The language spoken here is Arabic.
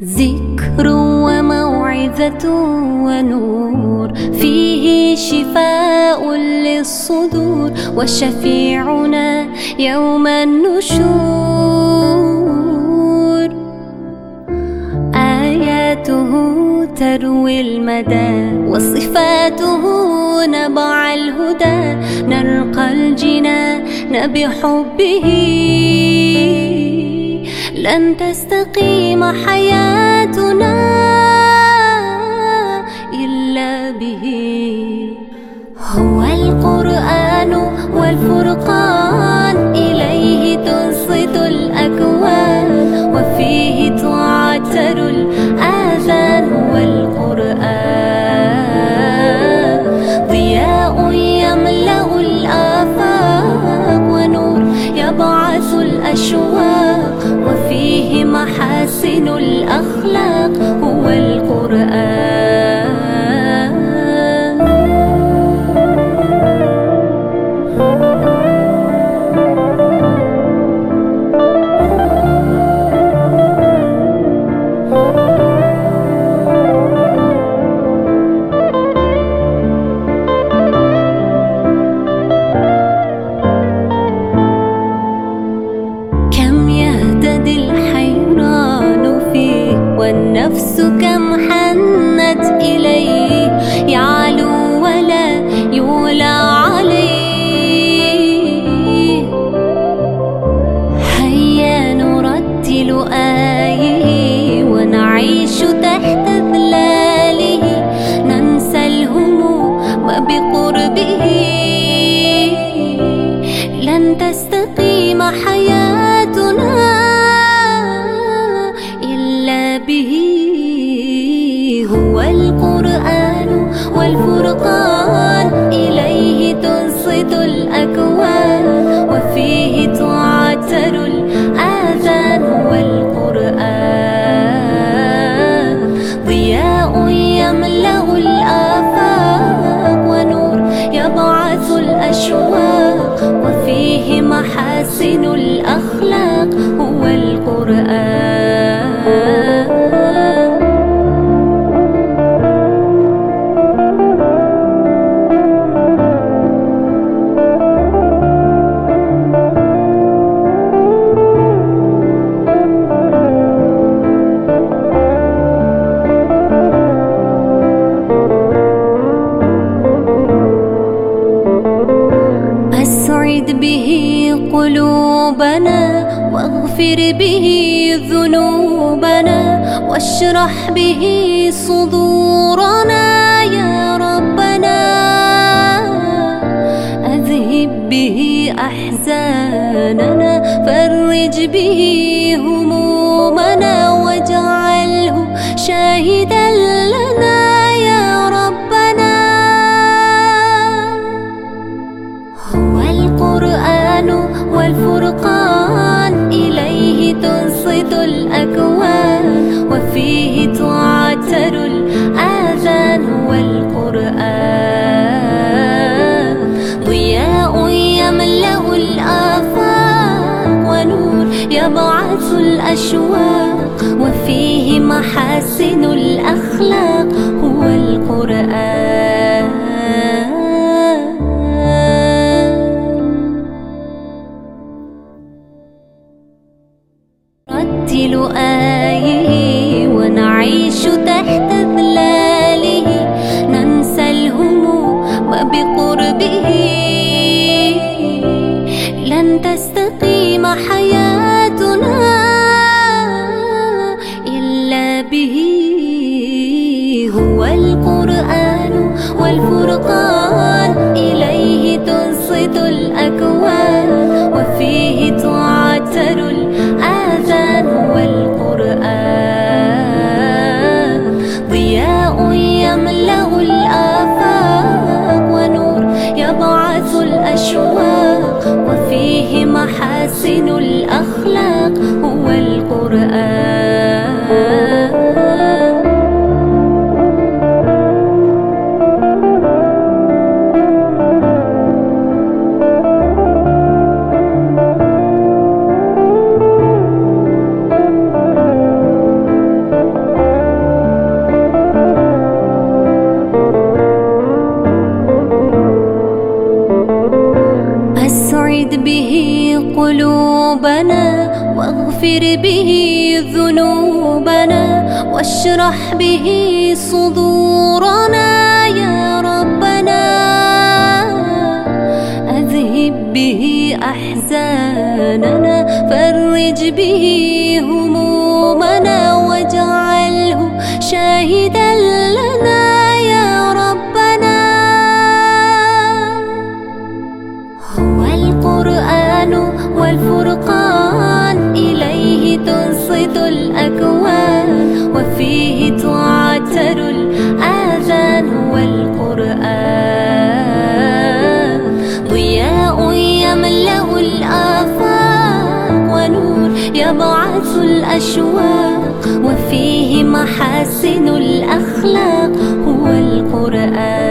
ذكر وموعظة ونور، فيه شفاء للصدور، وشفيعنا يوم النشور. آياته تروي المدى، وصفاته نبع الهدى، نرقى الجنان بحبه. لن تستقيم حياتنا إلا به. هو القرآن والفرقان، إليه تنصت الأكوان، وفيه تعتر الآذان. هو القرآن ضياء يملأ الآفاق، ونور يبعث الأشواق، وفيه محاسن الأخلاق. هو القرآن. والنفس كم حنت إليه، يعلو ولا يولى عليه. هيا نرتل آيه، ونعيش تحت ظلاله، ننسى الهموم بقربه. لن تستقيم حياتنا به. هو القرآن والفرقان، إليه تنصت الأكوان، وفيه تعتر الآذان. هو القرآن ضياء يملأ الآفاق، ونور يبعث الأشواق، وفيه محاسن الأخلاق. هو القرآن. أسعد به قلوبنا، واغفر به ذنوبنا، واشرح به صدورنا يا ربنا. أذهب به أحزاننا، فرج به همومنا، واجعله شاهدا لنا يا ربنا. هو القرآن والفرقان، إليه تنصت الأكوان، وفيه تعتر الآذان. هو القرآن ضياء يملأ الآفاق، ونور يبعث الأشواق، وفيه محاسن الأخلاق. هو القرآن. نرتل آيه، ونعيش تحت ظلاله، ننسى الهموم بقربه. لن تستقيم حياتنا إلا به. هو القرآن والفرقان، إليه تنصت الأكوان، وفيه تعتر الآذان. هو القرآن واغفر به ذنوبنا واشرح به صدورنا يا ربنا. أذهب به أحزاننا فرج به همومنا واجعله شاهدا لنا يا ربنا. هو القرآن والفرقان إليه تنصت الأكوان وفيه تعتر الآذان. والقرآن ضياء يملأ الآفاق ونور يبعث الأشواق وفيه محاسن الأخلاق. هو القرآن